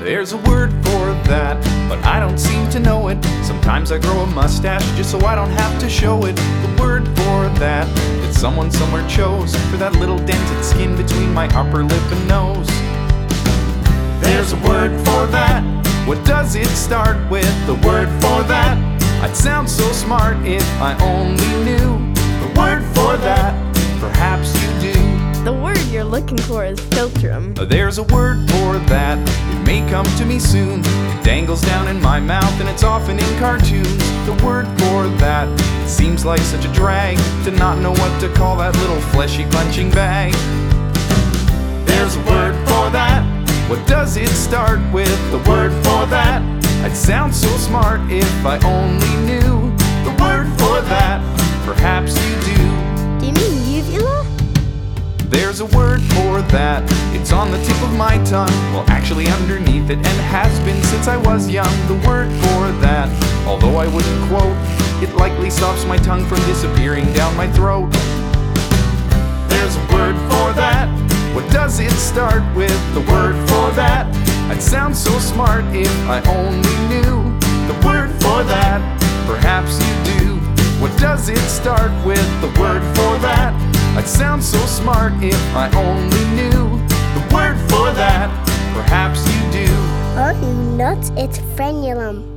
There's a word for that, but I don't seem to know it. Sometimes I grow a mustache just so I don't have to show it. The word for that someone somewhere chose for that little dented skin between my upper lip and nose. There's a word for that. What does it start with? The word for that. I'd sound so smart if I only knew the word for that. Perhaps you do. The word you're looking for is philtrum. There's a word for that. It may come to me soon. It dangles down in my mouth and it's often in cartoons. The word for that seems like such a drag to not know what to call that little fleshy punching bag. There's a word for that. What does it start with? The word for that. I'd sound so smart if I only knew the word for that. Perhaps you do. Do you mean uvula? There's a word for that. It's on the tip of my tongue. Well, actually underneath it, and has been since I was young. The word for that, although I wouldn't quote, it likely stops my tongue from disappearing down my throat. There's a word for that. What does it start with? The word for that. I'd sound so smart if I only knew the word for that. Perhaps you do. What does it start with? The word for that. I'd sound so smart if I only knew the word for that. Perhaps you do. Oh, you nuts, it's frenulum.